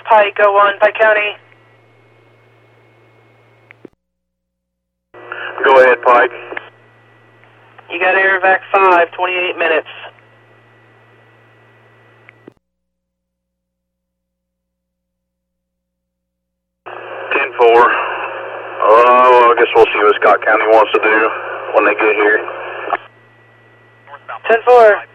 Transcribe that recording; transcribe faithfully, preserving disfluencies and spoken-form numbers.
Pike, oh one, Pike County. Go ahead, Pike. You got Air-Evac five, twenty-eight minutes. ten four. Uh, well, I guess we'll see what Scott County wants to do when they get here. ten four.